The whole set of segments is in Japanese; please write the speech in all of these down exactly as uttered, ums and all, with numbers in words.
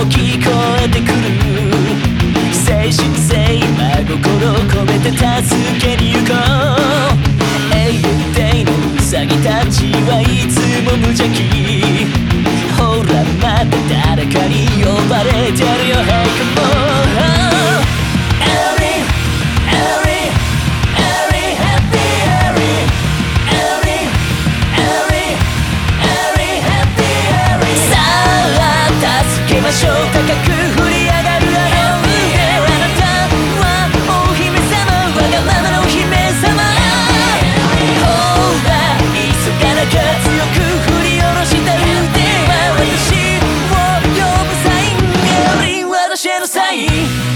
も聞こえてくる。誠心誠意真心込めて助けに行こう。永遠デイのウサギたちはいつも無邪気。ほらまた誰かに呼ばれてるよ。 Hey come on Ellie Ellie Ellie Happy Ellie Ellie Ellie Ellie Happy Ellie さあ助けましょう。高く振り上がるあの腕。あなたはお姫様、わがままのお姫様。ほら急がなきゃ、強く振り下ろした腕は私を呼ぶサイン。エリー私へのサイン。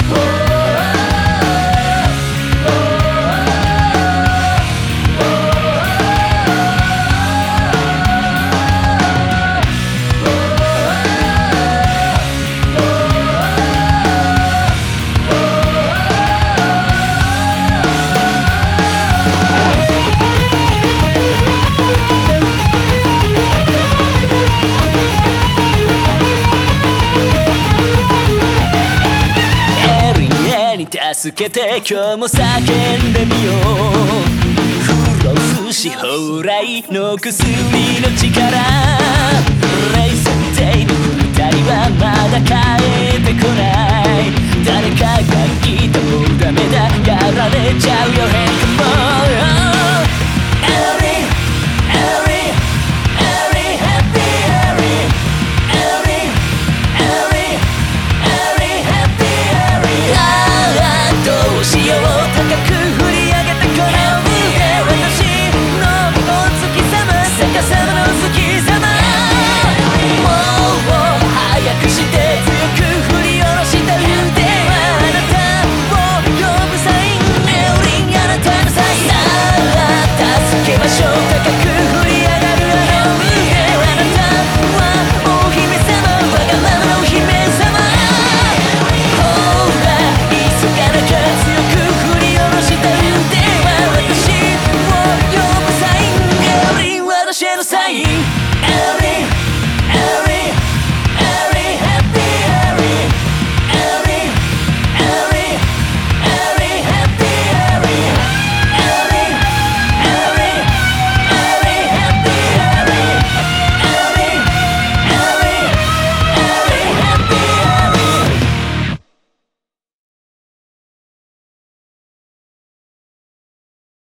助けて今日も叫んでみよう。フロスし放題の薬の力。冷戦デイの二人はまだ帰ってこない。誰かが言ったもうダメだ、やられちゃうよ。 Hey come on Ellie Ellie Ellie Happy Ellie Ellie Ellie Ellie Happy Ellie どうしよう、高く振り上げたこの腕。私のお月様、逆さまのお月様。もう早くして強く振り下ろした腕はあなたを呼ぶサイン。エリーあなたのサイン。さあ助けましょう。高く振り上がるあの腕。あなたはお姫様、わがままのお姫様。ほら急がなきゃ、強く振り下ろした腕は私を呼ぶサイン。エリー私へのサイン。エリー